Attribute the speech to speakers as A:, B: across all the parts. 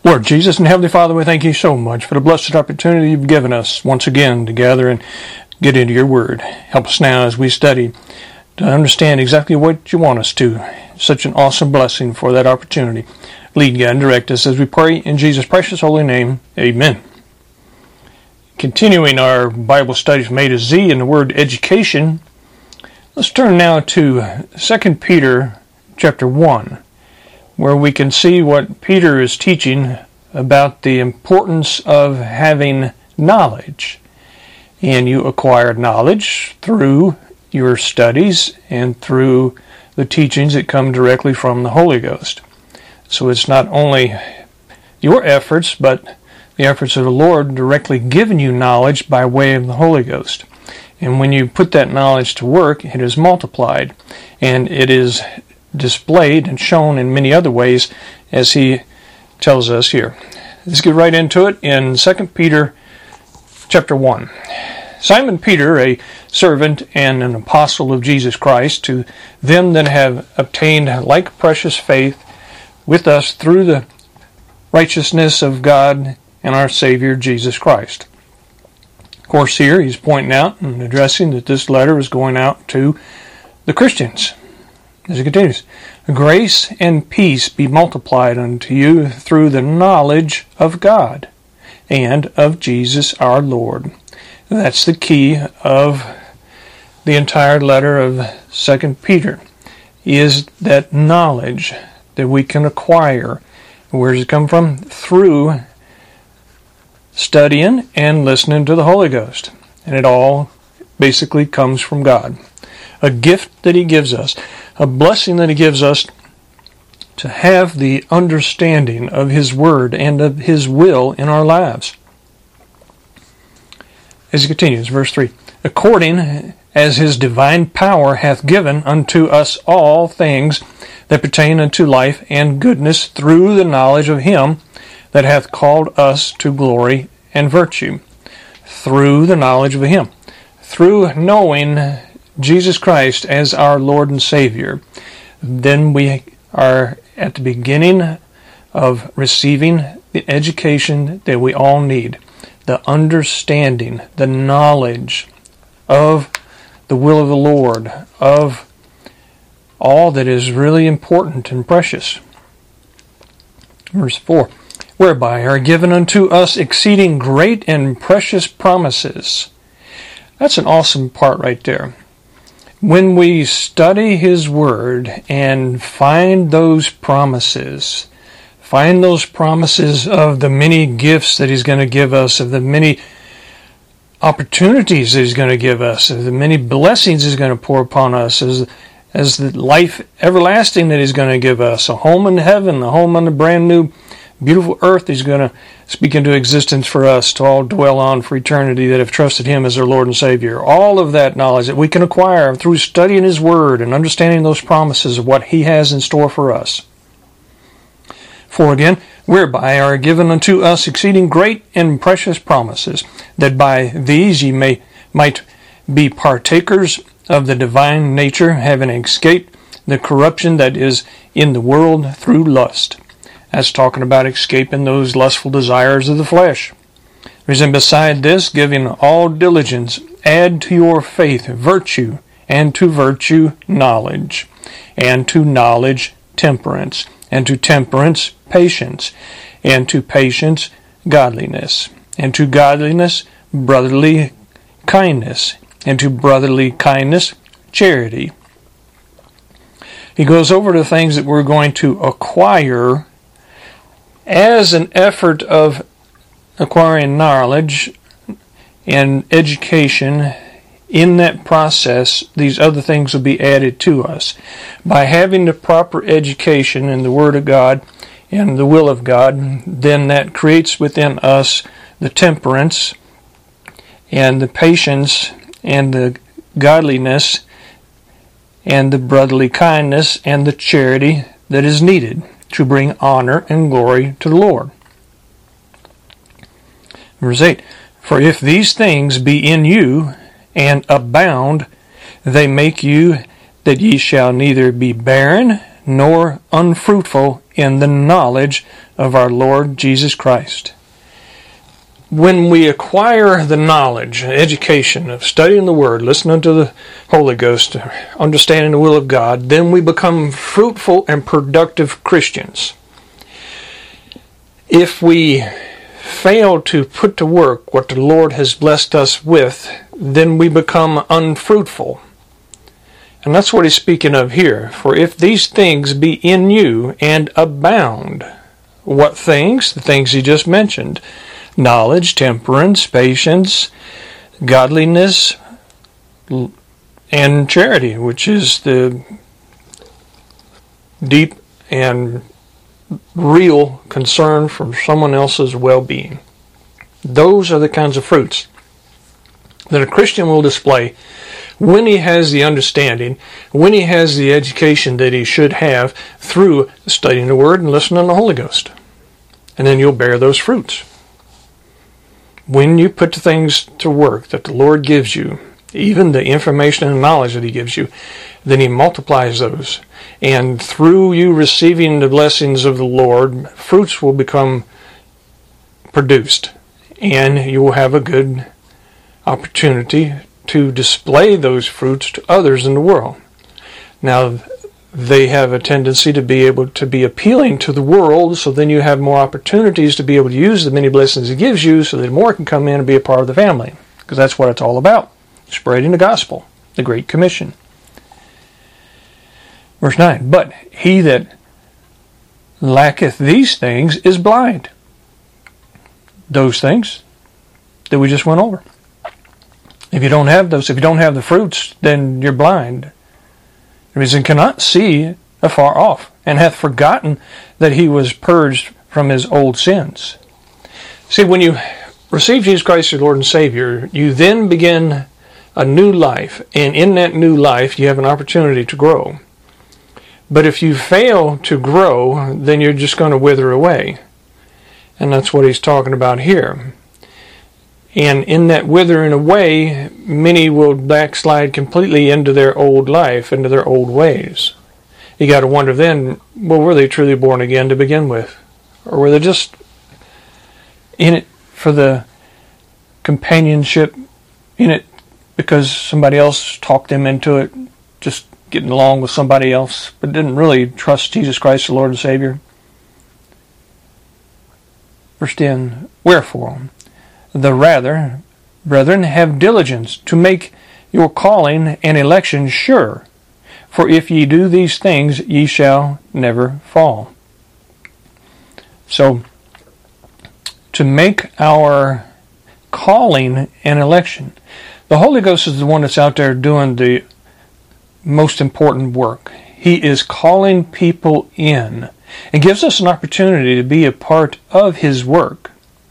A: Lord Jesus and Heavenly Father, we thank you so much for the blessed opportunity you've given us once again to gather and get into your word. Help us now as we study to understand exactly what you want us to. Such an awesome blessing for that opportunity. Lead, guide, and direct us as we pray in Jesus' precious holy name. Amen. Continuing our Bible study from A to Z in the word education, let's turn now to 2 Peter chapter 1. Where we can see what Peter is teaching about the importance of having knowledge. And you acquire knowledge through your studies and through the teachings that come directly from the Holy Ghost. So it's not only your efforts, but the efforts of the Lord directly giving you knowledge by way of the Holy Ghost. And when you put that knowledge to work, it is multiplied, and it is displayed and shown in many other ways, as he tells us here. Let's get right into it in 2 Peter chapter 1. Simon Peter, a servant and an apostle of Jesus Christ, to them that have obtained like precious faith with us through the righteousness of God and our Savior Jesus Christ. Of course, here he's pointing out and addressing that this letter is going out to the Christians. As it continues, grace and peace be multiplied unto you through the knowledge of God and of Jesus our Lord. That's the key of the entire letter of 2 Peter, is that knowledge that we can acquire. Where does it come from? Through studying and listening to the Holy Ghost. And it all basically comes from God. A gift that he gives us, a blessing that he gives us to have the understanding of his word and of his will in our lives. As he continues, verse 3, according as his divine power hath given unto us all things that pertain unto life and goodness through the knowledge of him that hath called us to glory and virtue. Through the knowledge of him. Through knowing Jesus Christ as our Lord and Savior, then we are at the beginning of receiving the education that we all need, the understanding, the knowledge of the will of the Lord, of all that is really important and precious. Verse 4, whereby are given unto us exceeding great and precious promises. That's an awesome part right there. When we study his word and find those promises of the many gifts that he's going to give us, of the many opportunities that he's going to give us, of the many blessings he's going to pour upon us, as the life everlasting that he's going to give us, a home in heaven, a home on the brand new beautiful earth he's going to speak into existence for us to all dwell on for eternity that have trusted him as their Lord and Savior. All of that knowledge that we can acquire through studying his word and understanding those promises of what he has in store for us. For again, whereby are given unto us exceeding great and precious promises, that by these ye might be partakers of the divine nature, having escaped the corruption that is in the world through lust. That's talking about escaping those lustful desires of the flesh. And beside this, giving all diligence, add to your faith virtue, and to virtue knowledge, and to knowledge temperance, and to temperance patience, and to patience godliness, and to godliness brotherly kindness, and to brotherly kindness charity. He goes over the things that we're going to acquire as an effort of acquiring knowledge and education. In that process, these other things will be added to us. By having the proper education in the Word of God and the will of God, then that creates within us the temperance and the patience and the godliness and the brotherly kindness and the charity that is needed to bring honor and glory to the Lord. Verse 8, for if these things be in you and abound, they make you that ye shall neither be barren nor unfruitful in the knowledge of our Lord Jesus Christ. When we acquire the knowledge, education of studying the Word, listening to the Holy Ghost, understanding the will of God, then we become fruitful and productive Christians. If we fail to put to work what the Lord has blessed us with, then we become unfruitful. And that's what he's speaking of here. For if these things be in you and abound, what things? The things he just mentioned. Knowledge, temperance, patience, godliness, and charity, which is the deep and real concern for someone else's well-being. Those are the kinds of fruits that a Christian will display when he has the understanding, when he has the education that he should have through studying the Word and listening to the Holy Ghost. And then you'll bear those fruits. When you put the things to work that the Lord gives you, even the information and knowledge that he gives you, then he multiplies those. And through you receiving the blessings of the Lord, fruits will become produced. And you will have a good opportunity to display those fruits to others in the world. Now, they have a tendency to be able to be appealing to the world, so then you have more opportunities to be able to use the many blessings he gives you so that more can come in and be a part of the family. Because that's what it's all about. Spreading the gospel, the Great Commission. Verse 9, but he that lacketh these things is blind. Those things that we just went over. If you don't have those, if you don't have the fruits, then you're blind. The reason cannot see afar off, and hath forgotten that he was purged from his old sins. See, when you receive Jesus Christ as your Lord and Savior, you then begin a new life, and in that new life you have an opportunity to grow. But if you fail to grow, then you're just going to wither away. And that's what he's talking about here. And in that withering away, many will backslide completely into their old life, into their old ways. You got to wonder then, well, were they truly born again to begin with? Or were they just in it for the companionship, in it because somebody else talked them into it, just getting along with somebody else, but didn't really trust Jesus Christ, the Lord and Savior? Verse 10, wherefore, the rather, brethren, have diligence to make your calling and election sure. For if ye do these things, ye shall never fall. So, to make our calling and election, the Holy Ghost is the one that's out there doing the most important work. He is calling people in and gives us an opportunity to be a part of his work.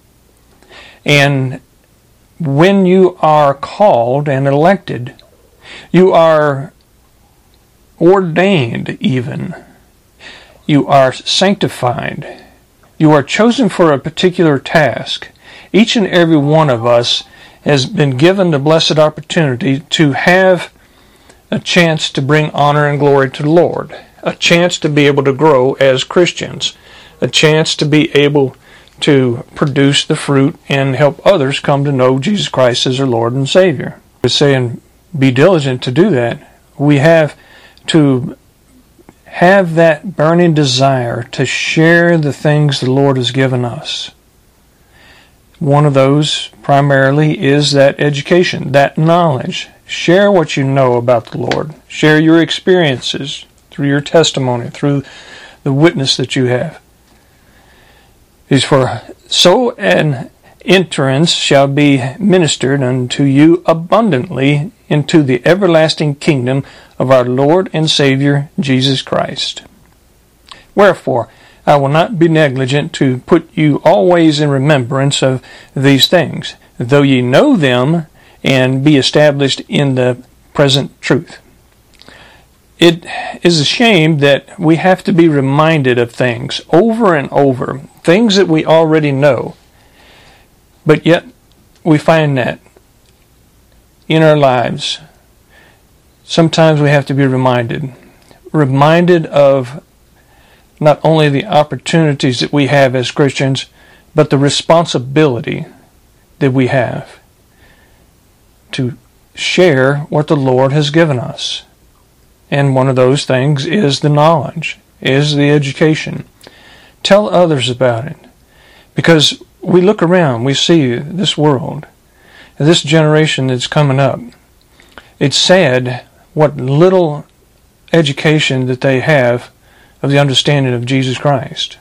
A: And when you are called and elected, you are ordained even. You are sanctified. You are chosen for a particular task. Each and every one of us has been given the blessed opportunity to have a chance to bring honor and glory to the Lord, a chance to be able to grow as Christians, a chance to be able to produce the fruit and help others come to know Jesus Christ as their Lord and Savior. We're saying be diligent to do that. We have to have that burning desire to share the things the Lord has given us. One of those primarily is that education, that knowledge. Share what you know about the Lord. Share your experiences through your testimony, through the witness that you have. Is for so an entrance shall be ministered unto you abundantly into the everlasting kingdom of our Lord and Savior Jesus Christ. Wherefore, I will not be negligent to put you always in remembrance of these things, though ye know them and be established in the present truth. It is a shame that we have to be reminded of things over and over, things that we already know. But yet we find that in our lives, sometimes we have to be reminded. reminded of not only the opportunities that we have as Christians, but the responsibility that we have to share what the Lord has given us. And one of those things is the knowledge, is the education. Tell others about it. Because we look around, we see this world, this generation that's coming up. It's sad what little education that they have of the understanding of Jesus Christ.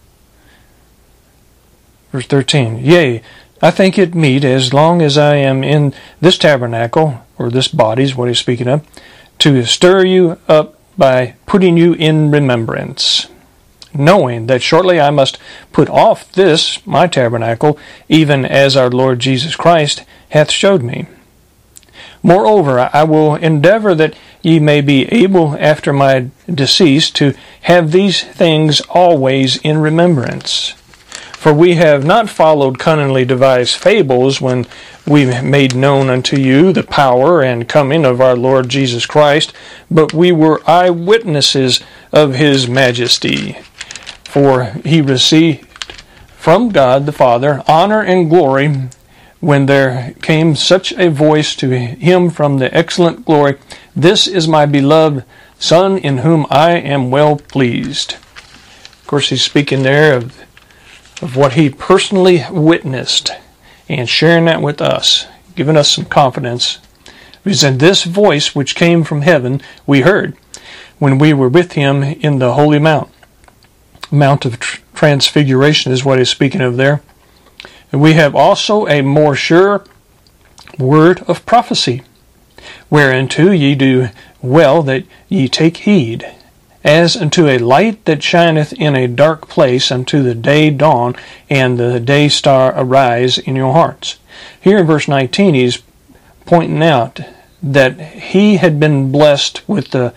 A: Verse 13, Yea, I think it meet, as long as I am in this tabernacle, or this body is what he's speaking of, to stir you up by putting you in remembrance, knowing that shortly I must put off this, my tabernacle, even as our Lord Jesus Christ hath showed me. Moreover, I will endeavor that ye may be able after my decease to have these things always in remembrance. For we have not followed cunningly devised fables when we made known unto you the power and coming of our Lord Jesus Christ, but we were eyewitnesses of his majesty. For he received from God the Father honor and glory, when there came such a voice to him from the excellent glory, This is my beloved Son, in whom I am well pleased. Of course, he's speaking there of what he personally witnessed and sharing that with us, giving us some confidence. He said, This voice which came from heaven we heard when we were with him in the holy mount. Mount of Transfiguration is what he's speaking of there. And we have also a more sure word of prophecy, whereunto ye do well that ye take heed, as unto a light that shineth in a dark place unto the day dawn and the day star arise in your hearts. Here in verse 19 he's pointing out that he had been blessed with the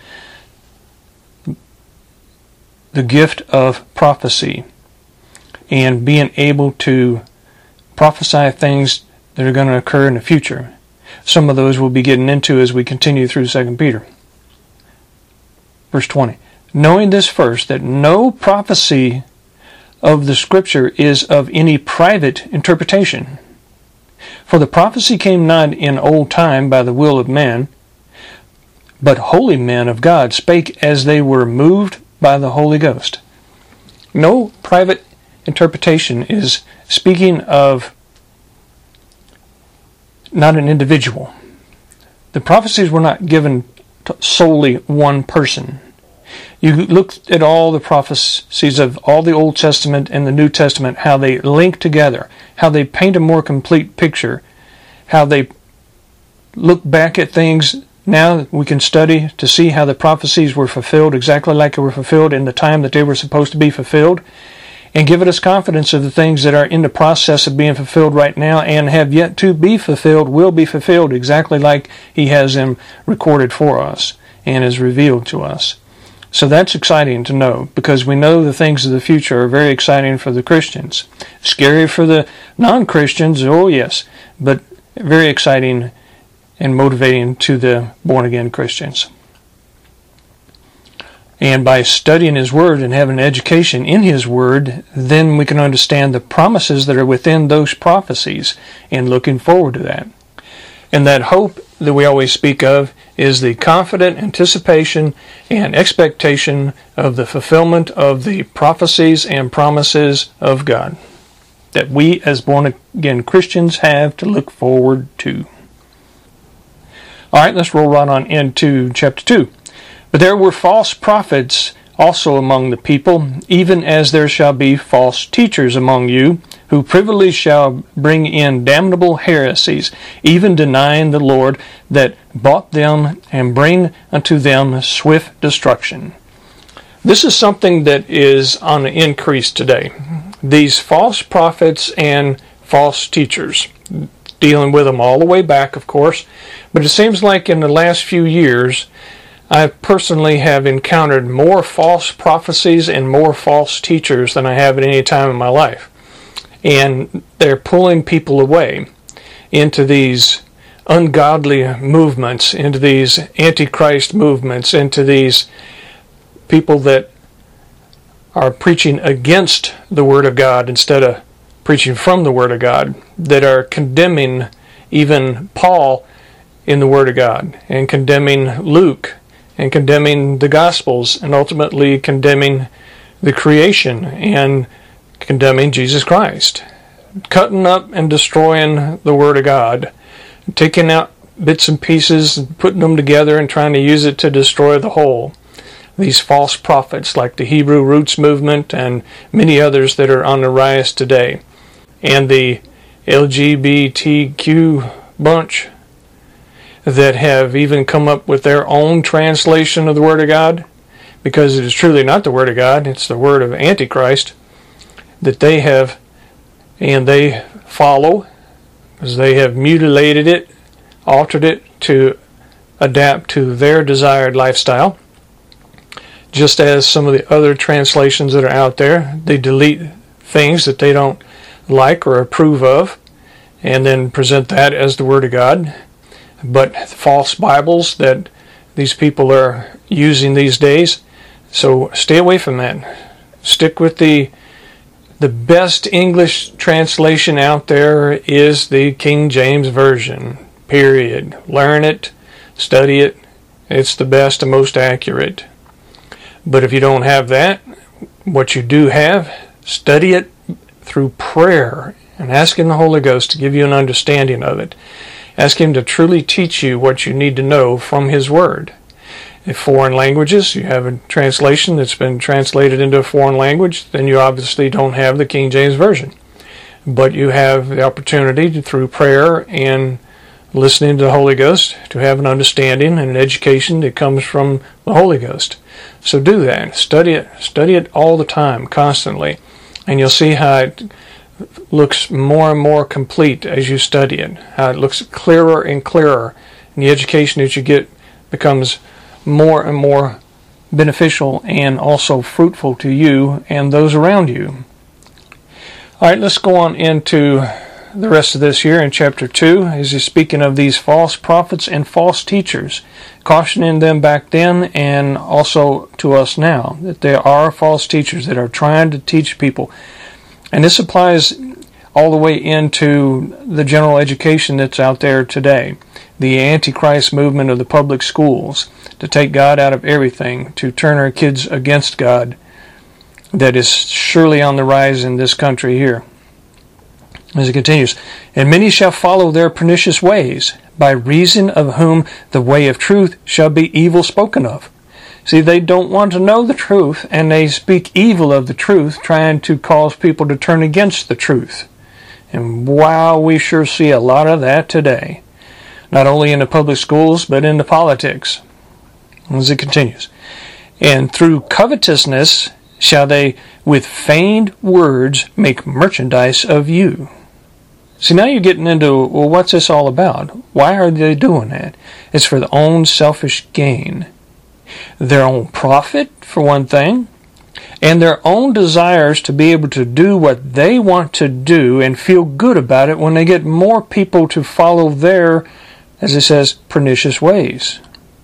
A: gift of prophecy and being able to prophesy things that are going to occur in the future. Some of those we'll be getting into as we continue through 2 Peter. Verse 20. Knowing this first, that no prophecy of the Scripture is of any private interpretation. For the prophecy came not in old time by the will of man, but holy men of God spake as they were moved by the Holy Ghost. No private interpretation is speaking of not an individual. The prophecies were not given to solely one person. You look at all the prophecies of all the Old Testament and the New Testament, how they link together, how they paint a more complete picture, how they look back at things. Now we can study to see how the prophecies were fulfilled exactly like they were fulfilled in the time that they were supposed to be fulfilled, and give us confidence of the things that are in the process of being fulfilled right now and have yet to be fulfilled, will be fulfilled exactly like he has them recorded for us and is revealed to us. So that's exciting to know, because we know the things of the future are very exciting for the Christians. Scary for the non-Christians, oh yes, but very exciting and motivating to the born-again Christians. And by studying His Word and having an education in His Word, then we can understand the promises that are within those prophecies, and looking forward to that. And that hope that we always speak of is the confident anticipation and expectation of the fulfillment of the prophecies and promises of God that we as born-again Christians have to look forward to. All right, let's roll right on into chapter 2. But there were false prophets also among the people, even as there shall be false teachers among you, who privily shall bring in damnable heresies, even denying the Lord that bought them, and bring unto them swift destruction. This is something that is on the increase today. These false prophets and false teachers, dealing with them all the way back, of course, but it seems like in the last few years, I personally have encountered more false prophecies and more false teachers than I have at any time in my life. And they're pulling people away into these ungodly movements, into these antichrist movements, into these people that are preaching against the Word of God instead of preaching from the Word of God, that are condemning even Paul in the Word of God, and condemning Luke, and condemning the Gospels, and ultimately condemning the creation, and condemning Jesus Christ. Cutting up and destroying the Word of God, taking out bits and pieces, and putting them together and trying to use it to destroy the whole. These false prophets like the Hebrew Roots movement and many others that are on the rise today. And the LGBTQ bunch that have even come up with their own translation of the Word of God, because it is truly not the Word of God, it's the word of Antichrist, that they have, and they follow, because they have mutilated it, altered it to adapt to their desired lifestyle. Just as some of the other translations that are out there, they delete things that they don't like or approve of, and then present that as the Word of God. But false Bibles that these people are using these days, so stay away from that. Stick with the best English translation out there is the King James Version, period. Learn it, study it, it's the best and most accurate. But if you don't have that, what you do have, study it through prayer and asking the Holy Ghost to give you an understanding of it. Ask Him to truly teach you what you need to know from His Word. If foreign languages, you have a translation that's been translated into a foreign language, then you obviously don't have the King James Version. But you have the opportunity to, through prayer and listening to the Holy Ghost, to have an understanding and an education that comes from the Holy Ghost. So do that. Study it all the time, constantly. And you'll see how it looks more and more complete as you study it. How it looks clearer and clearer. And the education that you get becomes more and more beneficial and also fruitful to you and those around you. All right, let's go on into the rest of this here in chapter 2, as he's speaking of these false prophets and false teachers, cautioning them back then and also to us now, that there are false teachers that are trying to teach people. And this applies all the way into the general education that's out there today. The Antichrist movement of the public schools, to take God out of everything, to turn our kids against God, that is surely on the rise in this country here. As it continues, and many shall follow their pernicious ways, by reason of whom the way of truth shall be evil spoken of. See, they don't want to know the truth, and they speak evil of the truth, trying to cause people to turn against the truth. And wow, we sure see a lot of that today. Not only in the public schools, but in the politics. As it continues, and through covetousness shall they with feigned words make merchandise of you. See, now you're getting into, well, what's this all about? Why are they doing that? It's for their own selfish gain. Their own profit, for one thing, and their own desires to be able to do what they want to do and feel good about it when they get more people to follow their, as it says, pernicious ways.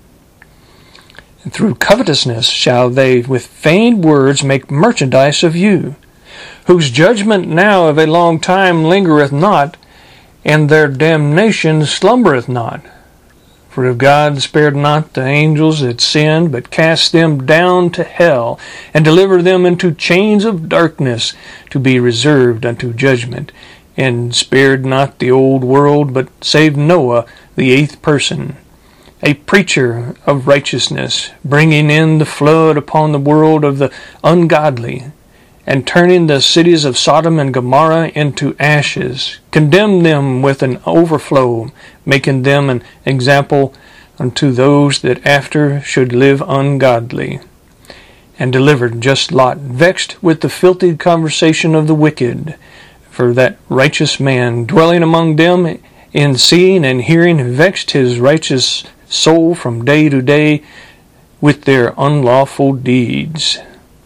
A: And through covetousness shall they with feigned words make merchandise of you, whose judgment now of a long time lingereth not, and their damnation slumbereth not. For if God spared not the angels that sinned, but cast them down to hell, and delivered them into chains of darkness, to be reserved unto judgment, and spared not the old world, but saved Noah, the 8th person, a preacher of righteousness, bringing in the flood upon the world of the ungodly, and turning the cities of Sodom and Gomorrah into ashes, condemned them with an overflow, making them an example unto those that after should live ungodly, and delivered just Lot, vexed with the filthy conversation of the wicked, for that righteous man dwelling among them in seeing and hearing vexed his righteous soul from day to day with their unlawful deeds.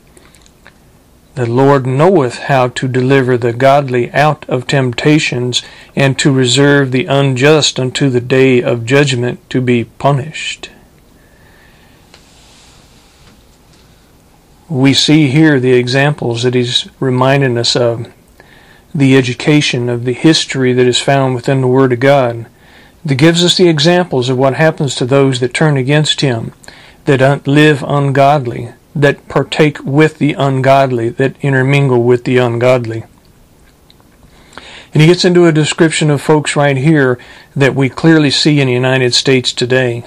A: The Lord knoweth how to deliver the godly out of temptations, and to reserve the unjust unto the day of judgment to be punished. we see here the examples that he's reminding us of, the education of the history that is found within the Word of God, that gives us the examples of what happens to those that turn against him, that live ungodly, that partake with the ungodly, that intermingle with the ungodly. And he gets into a description of folks right here that we clearly see in the United States today,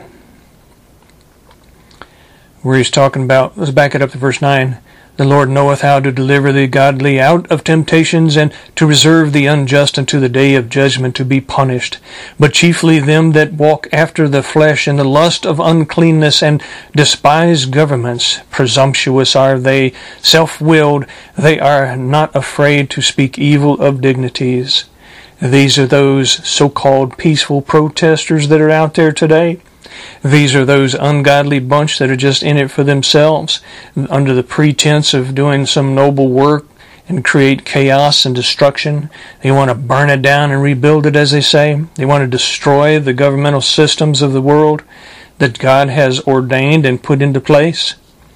A: where he's talking about, let's back it up to verse 9, the Lord knoweth how to deliver the godly out of temptations, and to reserve the unjust unto the day of judgment to be punished. But chiefly them that walk after the flesh in the lust of uncleanness, and despise governments. Presumptuous are they, self-willed, they are not afraid to speak evil of dignities. These are those so-called peaceful protesters that are out there today. These are those ungodly bunch that are just in it for themselves, under the pretense of doing some noble work and create chaos and destruction. They want to burn it down and rebuild it, as they say. They want to destroy the governmental systems of the world that God has ordained and put into place.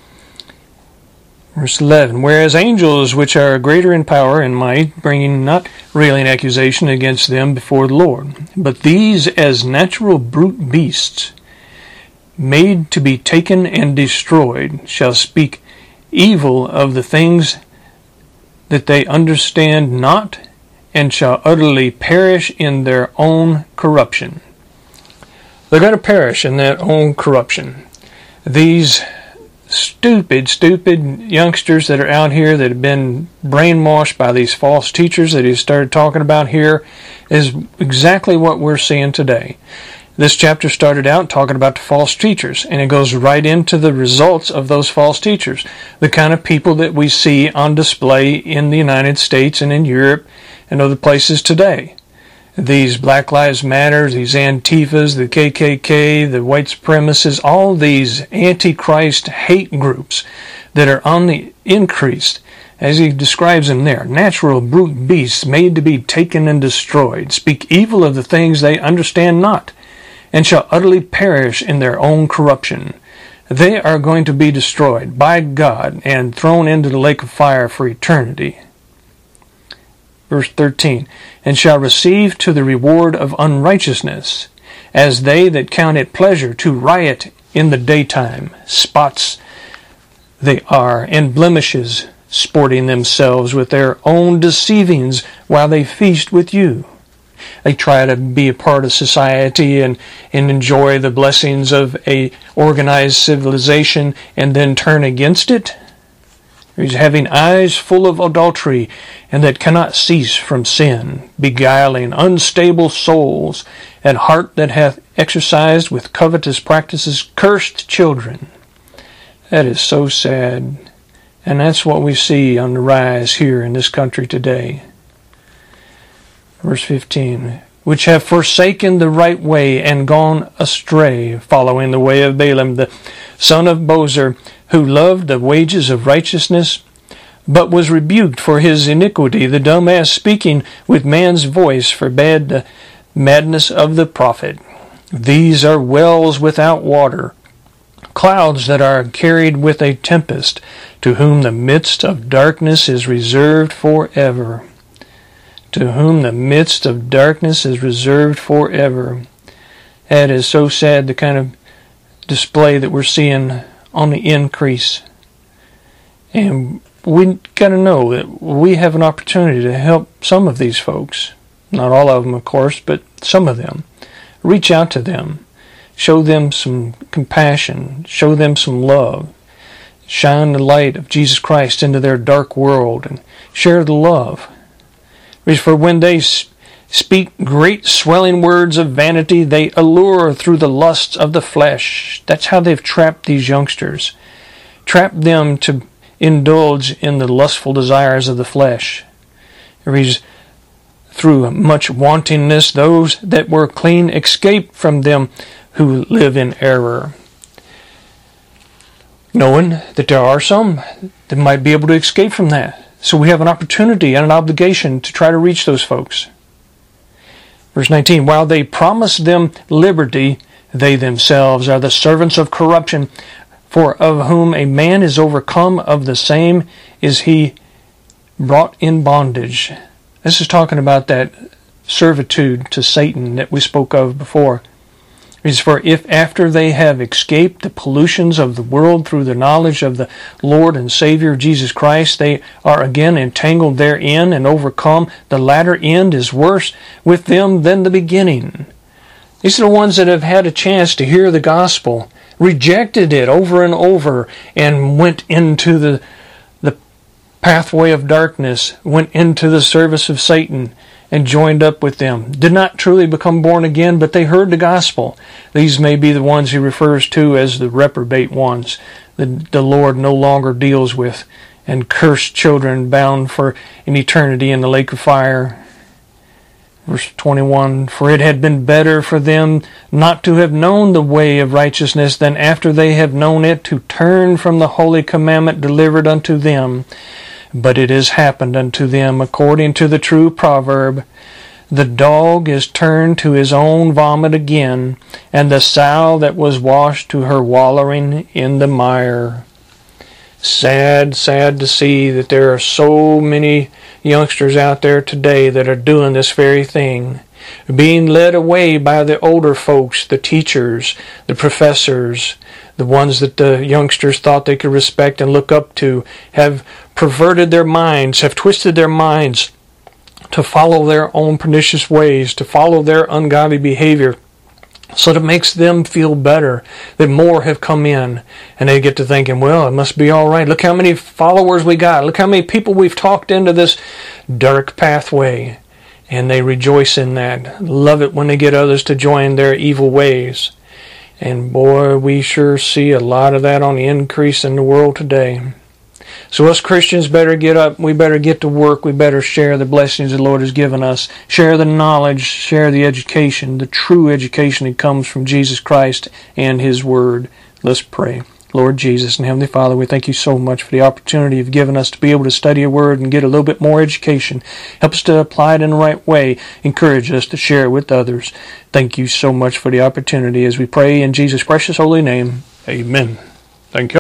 A: Verse 11, whereas angels, which are greater in power and might, bringing not railing accusation against them before the Lord, but these as natural brute beasts, made to be taken and destroyed, shall speak evil of the things that they understand not, and shall utterly perish in their own corruption. They're going to perish in their own corruption. These stupid youngsters that are out here that have been brainwashed by these false teachers that he started talking about here is exactly what we're seeing today. This chapter started out talking about the false teachers, and it goes right into the results of those false teachers, the kind of people that we see on display in the United States and in Europe and other places today. These Black Lives Matter, these Antifas, the KKK, the white supremacists, all these antichrist hate groups that are on the increase, as he describes them there, natural brute beasts made to be taken and destroyed, speak evil of the things they understand not, and shall utterly perish in their own corruption. They are going to be destroyed by God and thrown into the lake of fire for eternity. Verse 13, and shall receive to the reward of unrighteousness, as they that count it pleasure to riot in the daytime. Spots they are, and blemishes, sporting themselves with their own deceivings while they feast with you. They try to be a part of society and enjoy the blessings of a organized civilization and then turn against it. He's having eyes full of adultery and that cannot cease from sin, beguiling unstable souls, and heart that hath exercised with covetous practices cursed children. That is so sad. And that's what we see on the rise here in this country today. Verse 15, which have forsaken the right way and gone astray, following the way of Balaam, the son of Bosor, who loved the wages of righteousness, but was rebuked for his iniquity. The dumb ass speaking with man's voice forbade the madness of the prophet. These are wells without water, clouds that are carried with a tempest, to whom the midst of darkness is reserved forever. To whom the midst of darkness is reserved forever. That is so sad, the kind of display that we're seeing on the increase. And we got to know that we have an opportunity to help some of these folks. Not all of them, of course, but some of them. Reach out to them. Show them some compassion. Show them some love. Shine the light of Jesus Christ into their dark world and share the love. For when they speak great swelling words of vanity, they allure through the lusts of the flesh. That's how they've trapped these youngsters. Trapped them to indulge in the lustful desires of the flesh. Through much wantingness, those that were clean escape from them who live in error. Knowing that there are some that might be able to escape from that. So we have an opportunity and an obligation to try to reach those folks. Verse 19, while they promise them liberty, they themselves are the servants of corruption. For of whom a man is overcome, of the same is he brought in bondage. This is talking about that servitude to Satan that we spoke of before. It is, for if after they have escaped the pollutions of the world through the knowledge of the Lord and Savior Jesus Christ, they are again entangled therein and overcome, the latter end is worse with them than the beginning. These are the ones that have had a chance to hear the gospel, rejected it over and over, and went into the pathway of darkness, went into the service of Satan, and joined up with them. Did not truly become born again, but they heard the gospel. These may be the ones he refers to as the reprobate ones, that the Lord no longer deals with, and cursed children bound for an eternity in the lake of fire. Verse 21, for it had been better for them not to have known the way of righteousness than after they have known it to turn from the holy commandment delivered unto them. But it has happened unto them according to the true proverb, the dog is turned to his own vomit again, and the sow that was washed to her wallowing in the mire. Sad, sad to see that there are so many youngsters out there today that are doing this very thing, being led away by the older folks, the teachers, the professors, the ones that the youngsters thought they could respect and look up to, have perverted their minds, have twisted their minds to follow their own pernicious ways, to follow their ungodly behavior, so that it makes them feel better that more have come in, and they get to thinking, well, it must be all right. Look how many followers we got. Look how many people we've talked into this dark pathway. And they rejoice in that. Love it when they get others to join their evil ways. And boy, we sure see a lot of that on the increase in the world today. So us Christians better get up, we better get to work, we better share the blessings the Lord has given us, share the knowledge, share the education, the true education that comes from Jesus Christ and His Word. Let's pray. Lord Jesus and Heavenly Father, we thank you so much for the opportunity you've given us to be able to study your Word and get a little bit more education. Help us to apply it in the right way. Encourage us to share it with others. Thank you so much for the opportunity as we pray in Jesus' precious holy name. Amen. Thank you.